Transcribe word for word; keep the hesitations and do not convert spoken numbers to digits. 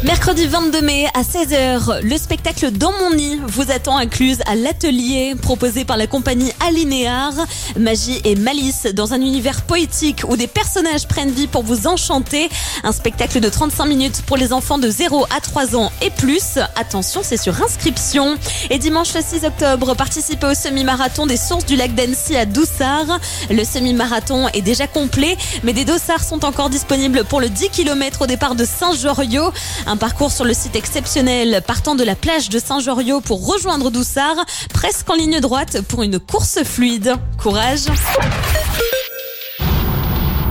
Mercredi vingt-deux mai à seize heures, le spectacle Dans mon nid vous attend à Cluse à l'Atelier, proposé par la compagnie Alinéar. Magie et malice dans un univers poétique où des personnages prennent vie pour vous enchanter. Un spectacle de trente-cinq minutes pour les enfants de zéro à trois ans et plus. Attention, c'est sur inscription. Et dimanche le six octobre, participez au semi-marathon des sources du lac d'Annecy à Doussard. Le semi-marathon est déjà complet, mais des dossards sont encore disponibles pour le dix kilomètres au départ de Saint-Joriot. Un parcours sur le site exceptionnel partant de la plage de Saint-Joriot pour rejoindre Doussard, presque en ligne droite pour une course fluide. Courage!